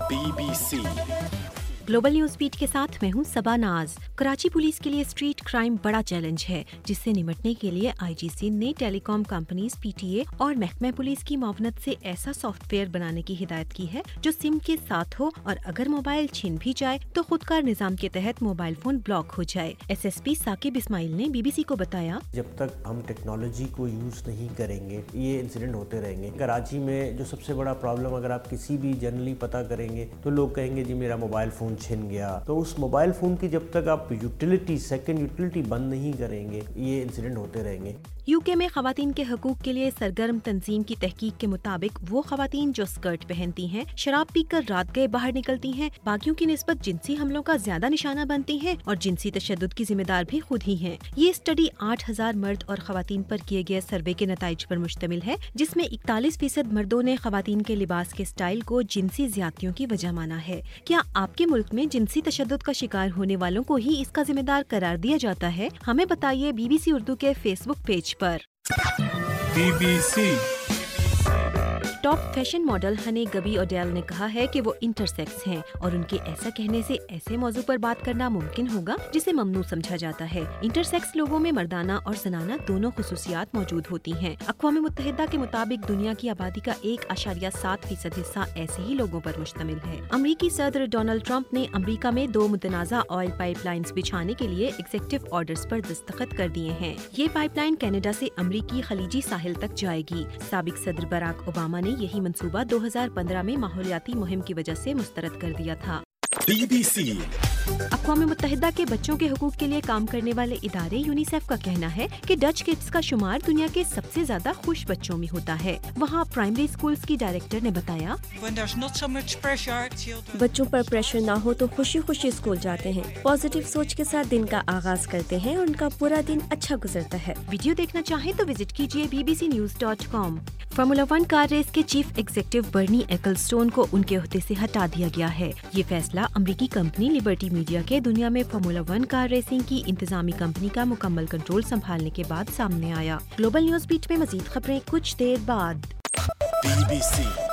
BBC global news beat के साथ मैं हूं सबा नाज। कराची पुलिस के लिए स्ट्रीट क्राइम बड़ा चैलेंज है, जिससे निपटने के लिए आईजीसी ने टेलीकॉम कंपनीज, पीटीए और महकमा पुलिस की मावनत से ऐसा सॉफ्टवेयर बनाने की हिदायत की है जो सिम के साथ हो और अगर मोबाइल छिन भी जाए तो खुदकार निजाम के तहत मोबाइल फोन ब्लॉक हो जाए। एसएसपी साकिब इस्माइल ने बीबीसी को बताया, जब तक हम टेक्नोलॉजी को यूज नहीं करेंगे ये इंसिडेंट होते रहेंगे। कराची में जो सबसे बड़ा प्रॉब्लम, अगर आप किसी भी जनरली पता करेंगे तो लोग कहेंगे जी मेरा मोबाइल फोन छिन गया। तो उस मोबाइल फोन की जब तक आप सेकंड यूटिलिटी बंद नहीं करेंगे ये इंसिडेंट होते रहेंगे। यूके में खवातीन के हकूक के लिए सरगर्म तंजीम की तहकीक के मुताबिक वो खवातीन जो स्कर्ट पहनती हैं, शराब पीकर रात गए बाहर निकलती हैं, बाकियों की निस्बत जिनसी हमलों का ज्यादा निशाना बनती हैं और जिनसी तशद्दुद की जिम्मेदार भी खुद ही हैं। ये स्टडी 8000 मर्द और खवातीन पर किए गए सर्वे के नताइज पर मुश्तमिल है, जिसमें 41% मर्दों ने खवातीन के लिबास के स्टाइल को जिनसी ज्यादतियों की वजह माना है। क्या आपके मुल्क में जिनसी तशद्दुद का शिकार होने वालों को ही इसका जिम्मेदार करार दिया जाता है? हमें बताइए बीबीसी उर्दू के फेसबुक पेज पर। BBC top fashion model Hanne Gaby Odiele ने कहा है कि वो इंटरसेक्स हैं और उनके ऐसा कहने से ऐसे मौजू पर बात करना मुमकिन होगा जिसे ममनू समझा जाता है। इंटरसेक्स लोगों में मर्दाना और जनाना दोनों खुसूसियात मौजूद होती हैं। अक़वाम मुत्तहिदा के मुताबिक दुनिया की आबादी का 1.7% हिस्सा ऐसे ही लोगों पर मुश्तमिल है। अमरीकी सदर डोनाल्ड ट्रंप ने अमरीका में 2 मुतनाज़ा ऑयल पाइपलाइंस बिछाने के लिए एग्जीक्यूटिव ऑर्डर्स पर दस्तखत कर दिए हैं। ये पाइपलाइन कनाडा से अमरीकी खलीजी साहिल तक जाएगी। साबिक सदर बराक ओबामा ने यही मंसूबा 2015 में माहौलियाती मुहिम की वजह से मुस्तरद कर दिया था। BBC अक़वाम मुत्तहिदा के बच्चों के हुकूक के लिए काम करने वाले इदारे यूनिसेफ का कहना है कि डच किड्स का शुमार दुनिया के सबसे ज्यादा खुश बच्चों में होता है। वहाँ प्राइमरी स्कूल्स की डायरेक्टर ने बताया, बच्चों पर प्रेशर ना हो तो खुशी खुशी स्कूल जाते हैं, पॉजिटिव सोच के साथ दिन का आगाज करते हैं और उनका पूरा दिन अच्छा गुजरता है। वीडियो देखना चाहें तो विजिट कीजिए bbcnews.com। फार्मूला 1 कार रेस के चीफ एग्जीक्यूटिव बर्नी एक्लस्टोन को उनके ओहदे से हटा दिया गया है। ये फैसला अमरीकी कंपनी लिबर्टी मीडिया के दुनिया में फार्मूला 1 कार रेसिंग की इंतजामी कंपनी का मुकम्मल कंट्रोल संभालने के बाद सामने आया। ग्लोबल न्यूज बीट में मजीद खबरें कुछ देर बाद। BBC